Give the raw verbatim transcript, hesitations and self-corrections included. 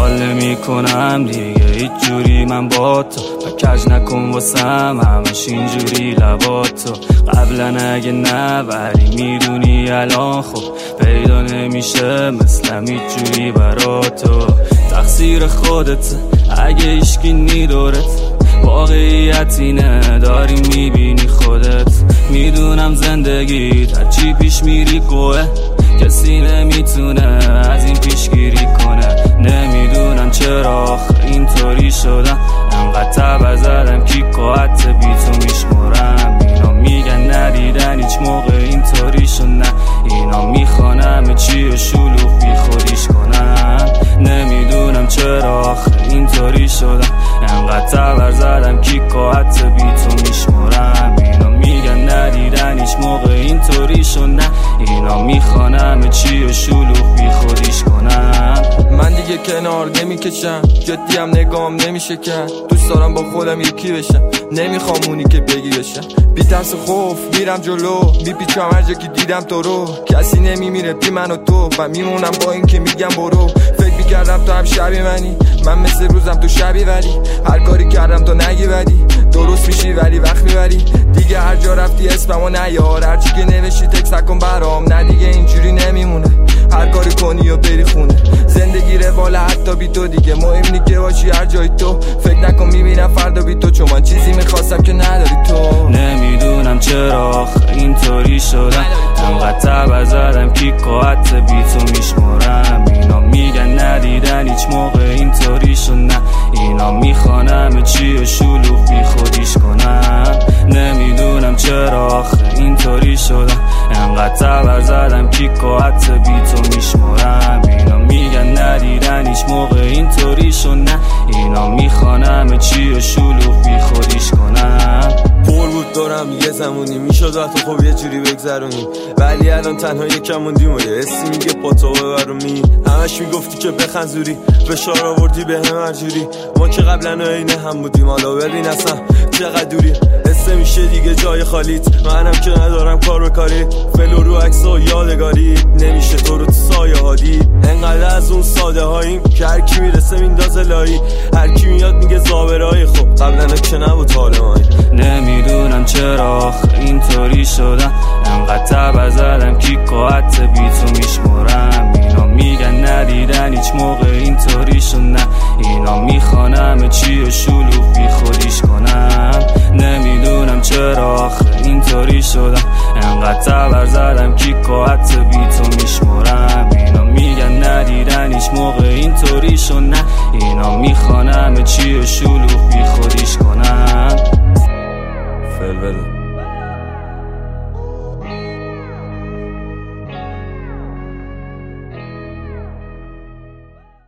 حال میکنم دیگه هیچ جوری من با تو و کج نکن واسم همش اینجوری لباتو قبلا اگه نه ولی میدونی الان خب پیدا نمیشه مثلم هیچ جوری برا تو تقصیر خودت اگه ایشکی نیدورت واقعیت اینه داری میبینی خودت میدونم زندگیت هرچی پیش میری گوه کسی نمیتونه از این پیشگیری کنه نمیدونم چرا اینطوری شدم انقدر تبر زدم کیک و حتی بی تو میشمرم اینا میگن ندیدن هیچ موقع اینطوری شد نه اینا میخوانم چی و شلوغ بی خودیش کنم نمیدونم چرا اینطوری شدم انقدر تبر زدم کیک و حتی بی تو میشمرم اینا میگن ندیدن هیچ موقع اینطوری شد نه اینا میخوانم چی و شلوغ بی خودیش کنم من دیگه کنار نمیکشم جدی هم نگام نمیشه کرد دوست دارم با خودم یکی بشم نمیخوام اونی که بگی بشم بی ترس خوف میرم جلو میپیچم هر جا که دیدم تو رو کسی نمیمیره بی من و تو و میمونم با این که میگم برو فکر میکردم تو هم شبیه منی من مثل روزم تو شبیه ولی هر کاری کردم تو نگی ولی درست میشی ولی وقت میبری دیگه هر جا رفتی اسممو نیار هرچی که نوشتی تکس نکن برام نه دیگه اینجوری نمیمونه هر کاری کنی و بری خونه زندگی رواله حتی بی تو دیگه مهم نی که باشی هر جای تو فکر نکن میبینم فردا بی تو چون من چیزی میخواستم که نداری تو نمیدونم چرا اینطوری شدم انقدر تبر زدم کیک و حتی بی تو میشمرم اینا میگن ندیدن هیچ موقع اینطوری شد نه اینا میخوانم چی و شلوغ بی خودیش کنم نمیدونم چرا اینطوری شدم انقدر تبر زدم کیک و حتی بی تو میشمرم اینا میگن ندیدن هیچ موقع اینطوری شد نه اینا میخوانم چی و شلوغ بی خودیش کنم پر بود دارم یه زمانی میشد وقت خب یه جوری بگذرونیم ولی الان تنها یکم موندیم و یه حسی میگه پاتو ببرومی همش میگفتی که بخنزوری فشار آوردی به هم هر جوری ما که قبلا اینه هم بودیم حالا ببین اصلا چقدر دوری حسه میشه دیگه جای خالیت منم که ندارم کار به کاری فلو رو عکس و یادگاری نمیشه تو رو تو سایه هادی انقدر از اون ساده هاییم که هر کی میرسه میندازه لایی هر کی میاد میگه زابرایی خب قبلا که نبود حال ما نمیدونم چرا اینطوری شدم انقدر تبر زدم کیک و حتی بی تو میشمرم اینا میگن ندیدن هیچ موقع اینطوری شد نه اینا میخوانم چی و شلوغ بی خودیش کنم نمیدونم چرا اینطوری شدم انقدر تبر زدم کیک و حتی بی تو میشمرم اینا میگن ندیدن هیچ موقع اینطوری شد نه اینا میخوانم چی و شلوغ بی